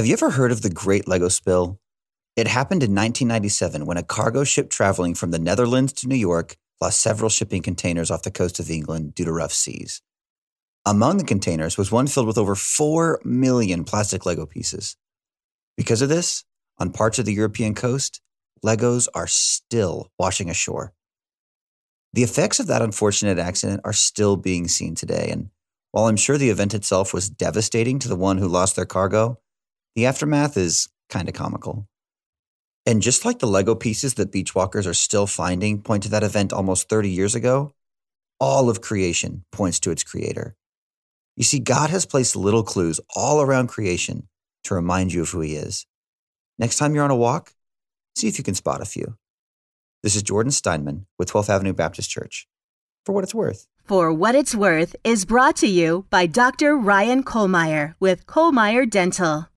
Have you ever heard of the Great Lego Spill? It happened in 1997 when a cargo ship traveling from the Netherlands to New York lost several shipping containers off the coast of England due to rough seas. Among the containers was one filled with over 4 million plastic Lego pieces. Because of this, on parts of the European coast, Legos are still washing ashore. The effects of that unfortunate accident are still being seen today, and while I'm sure the event itself was devastating to the one who lost their cargo, the aftermath is kind of comical. And just like the Lego pieces that beachwalkers are still finding point to that event almost 30 years ago, all of creation points to its creator. You see, God has placed little clues all around creation to remind you of who he is. Next time you're on a walk, see if you can spot a few. This is Jordan Steinman with 12th Avenue Baptist Church. For What It's Worth. For What It's Worth is brought to you by Dr. Ryan Kohlmeyer with Kohlmeyer Dental.